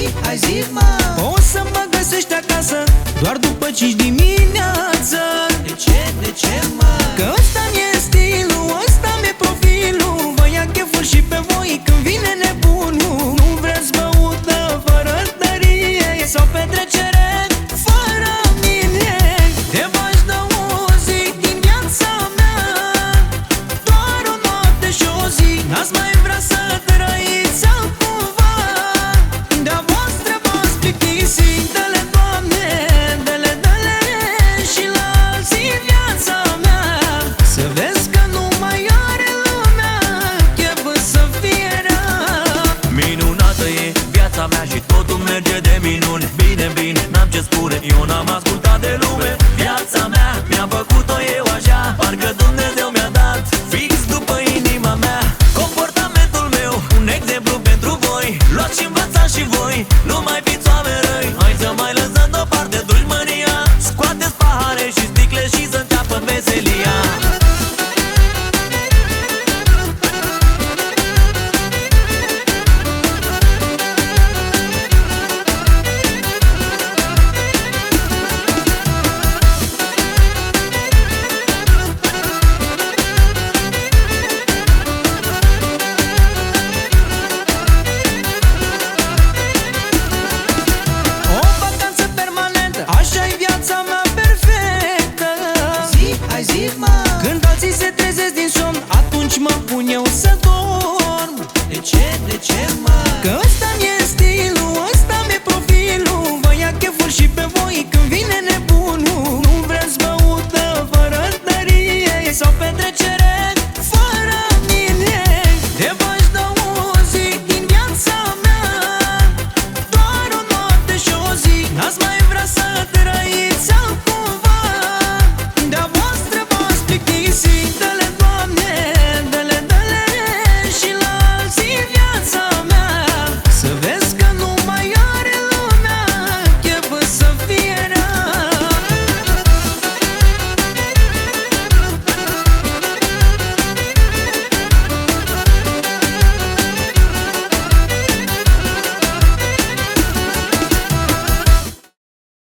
hai zi, mă. O să mă găsești acasă doar după 5 dimineață. De ce, mă? Că ăsta mi-e stilul, ăsta mi-e profilul. Vă ia chefuri și pe voi când vine nebunul. Nu vreți băută fără tărie sau petrecere fără mine. Te faci de o zi din viața mea, doar o noapte și o zi. N-ați mai vrea să trăiți altcumva, de-a voastră v-ați plictisit. Dă-le, Doamne, dă-le, dă-le și lasă viața mea. Să vezi că nu mai are lumea chef să fie rea. Minunată e viața mea și totul merge de minuni. Bine, bine, n-am ce spune, eu n-am ascultat de lume. Viața mea mi-a făcut-o eu așa, parcă Dumnezeu mi-a dat fix după inima mea. Comportamentul meu, un exemplu pentru voi. Luați și învățați și voi, nu mai fiți oameni răi. Hai să mai lăsăm deoparte dușmânia, scoateți pahare și sticle și să înceapă veselia. O vacanță permanentă, așa-i viața mea perfectă. Hai zi, mă. Când alții se trezesc din somn, atunci mă pun eu să dorm. De ce, mă?